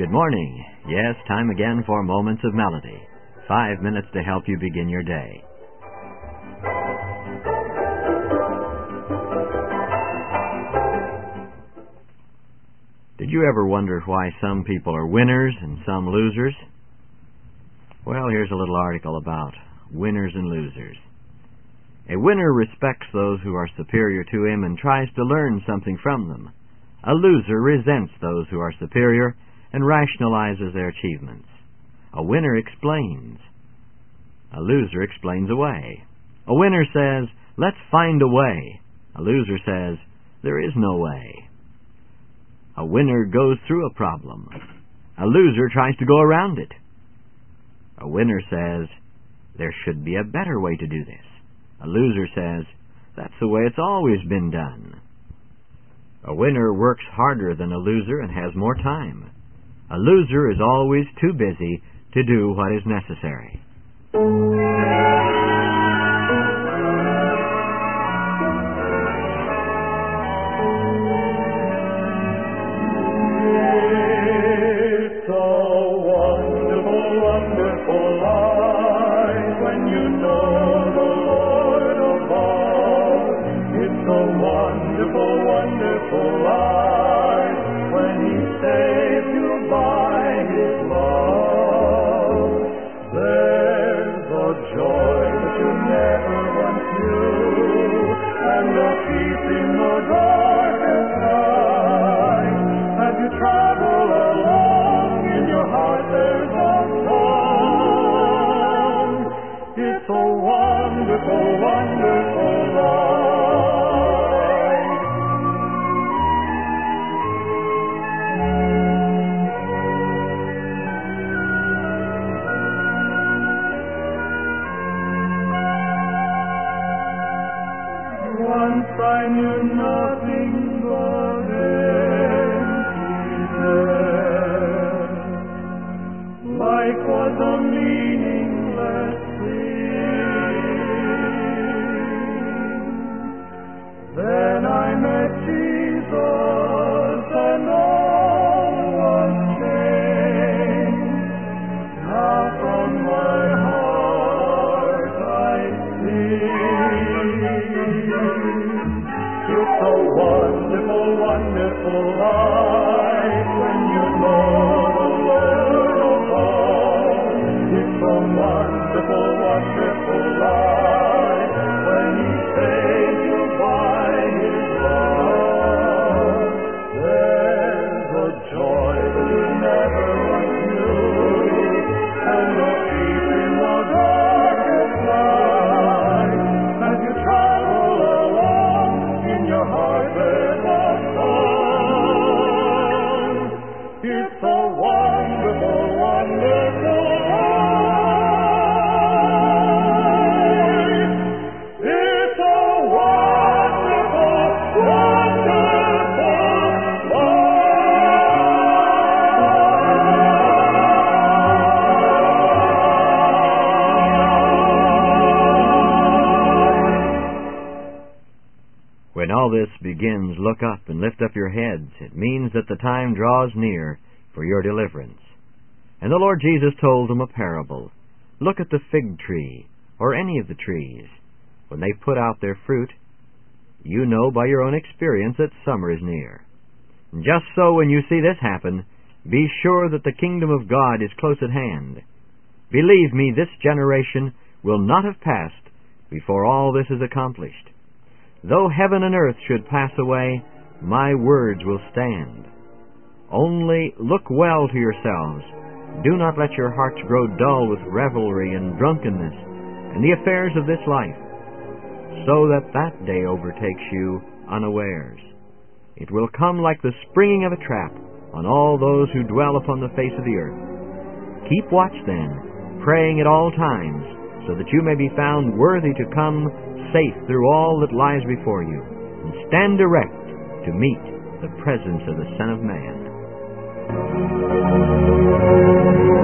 Good morning. Yes, time again for Moments of Melody. 5 minutes to help you begin your day. Did you ever wonder why some people are winners and some losers? Well, here's a little article about winners and losers. A winner respects those who are superior to him and tries to learn something from them. A loser resents those who are superior and rationalizes their achievements. A winner explains. A loser explains away. A winner says, "Let's find a way." A loser says, "There is no way." A winner goes through a problem. A loser tries to go around it. A winner says, "There should be a better way to do this." A loser says, "That's the way it's always been done." A winner works harder than a loser and has more time. A loser is always too busy to do what is necessary. It's a wonderful, wonderful life when you know the Lord above. It's a wonderful, wonderful life when He saves you by His love. There's a joy that you never once knew, and a peace in the darkest night. As you travel along, in your heart there's a song. It's a wonderful, wonderful life. Once I knew nothing but emptiness. Life was a meaningless thing. Then I met Jesus and all was changed. Now from my heart I sing. It's a wonderful, wonderful life when you know the Lord above. It's a wonderful, wonderful life when He saves you by His love. There's a joy that you never once knew, and a peace in the darkest night. As you travel along, in your heart there's a song. It's a wonderful, wonderful life. It's a wonderful, wonderful life. When all this begins, look up and lift up your heads. It means that the time draws near for your deliverance. And the Lord Jesus told them a parable. Look at the fig tree, or any of the trees. When they put out their fruit, you know by your own experience that summer is near. And just so when you see this happen, be sure that the kingdom of God is close at hand. Believe me, this generation will not have passed before all this is accomplished. Though heaven and earth should pass away, my words will stand. Only look well to yourselves. Do not let your hearts grow dull with revelry and drunkenness and the affairs of this life, so that that day overtakes you unawares. It will come like the springing of a trap on all those who dwell upon the face of the earth. Keep watch then, praying at all times, so that you may be found worthy to come safe through all that lies before you, and stand erect to meet the presence of the Son of Man.